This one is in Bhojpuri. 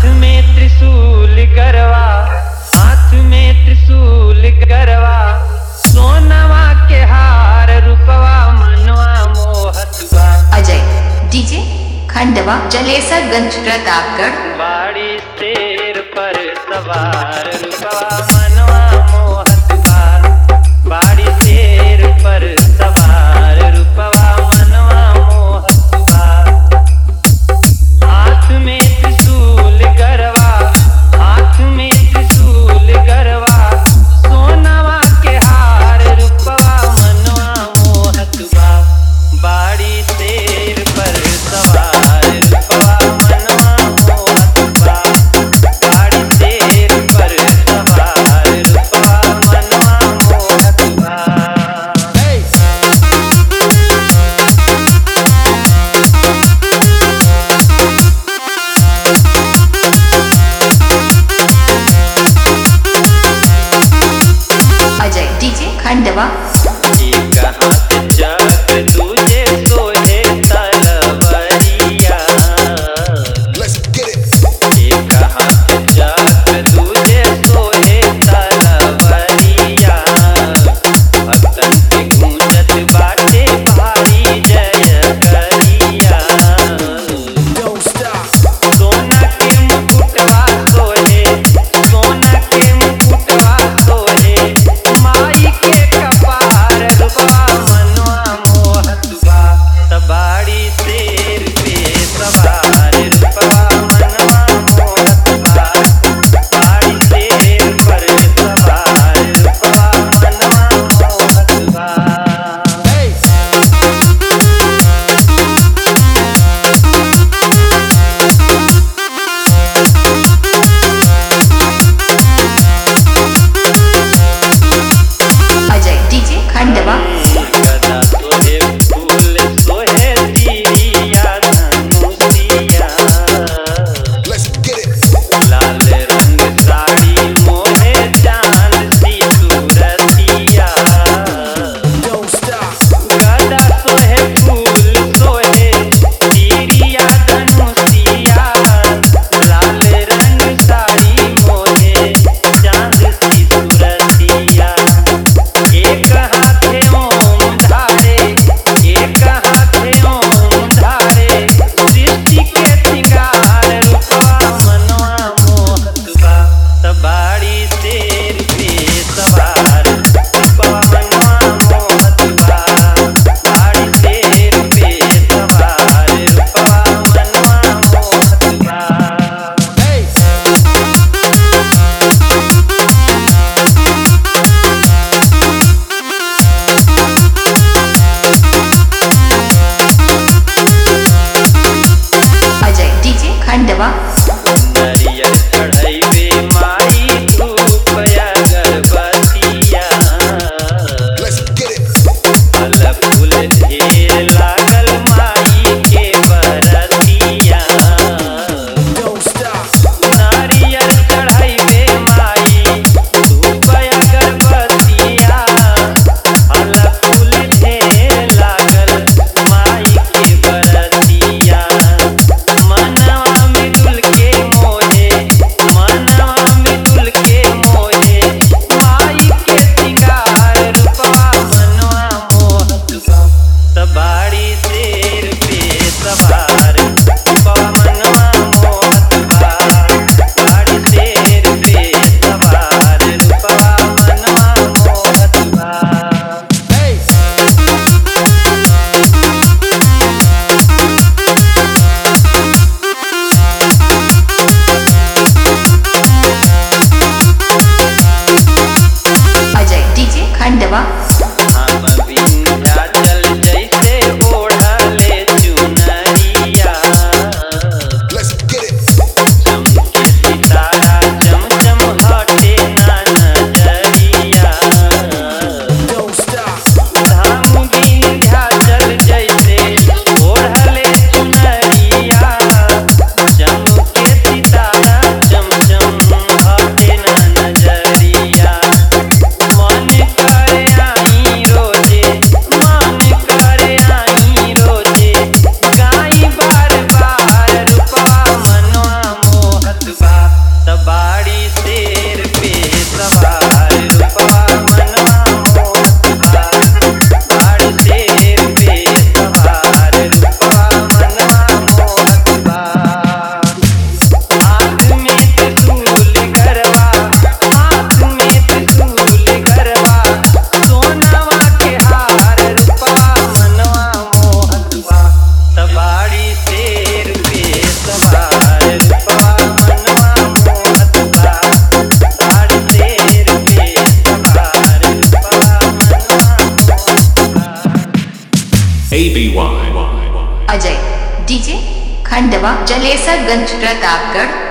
में त्रिशूल गरवा, हाथ में त्रिशूल गरवा, सोनवा के हार रूपवा मनवा मोहतवा। अजय डीजे खंडवा जलेसरगंज प्रतापगढ़। बाड़ी शेर पर सवार रूपवा मनवा मोहतवा, बाड़ी शेर पर सवार रूपवा मनवा मोहतवा। हाथ में त्रिशूल गरवा, हाथ में त्रिशूल गरवा, सोनवा के हार रूपवा मनवा मोहतवा। बाड़ी शेर पर सवार रूपवा मनवा मोहतवा, बाड़ी शेर पर सवार रूपवा मनवा मोहतवा। अजय डीजे खंडवा। एक हाथ जग दूजे सोहे तलवरिया, एक हाथ जग दूजे सोहे तलवरिया। भक्तन के गूंजत बाटे भारी जय करिया। सोना के मुकुटवा सोहे, सोना के मुकुटवा सोहे, माई के कपार रूपवा मनवा मोहतवा। सवारी शेर पे सवार रूपवा मनवा मोहतवा, बाड़ी शेर पर सवार रूपवा मनवा मोहतवा। अजय डीजे खंडवा। गदा सोहे फूल सोहे तीरिया धनुषिया, लाल रंग साड़ी मोहे चांद सी सूरतिया। गदा सोहे फूल सोहे तीरिया धनुषिया, लाल रंग साड़ी मोहे चांद सी सूरतिया। एक हाथे ओम धारे, एक हाथे ओम धारे, सृष्टि के सिंगार रूपवा मनवा मोहतवा। सवारी शेर पे सवार रूपवा मनवा मोहतवा, बाड़ी शेर पे सवार रूपवा मनवा मोहतवा। अजय डीजे खंडवा। नरियर चढ़ैबे माई धूप अगरबत्तिया, फल फूल ढेर लागल माई के बरतिया। नारियल चढ़ैबे माई धूप अगरबत्तिया, फल फूल ढेर लागल माई के बरतिया। मनवा में डुल के ABY. अजय डीजे खंडवा जलेसरगंज प्रतापगढ़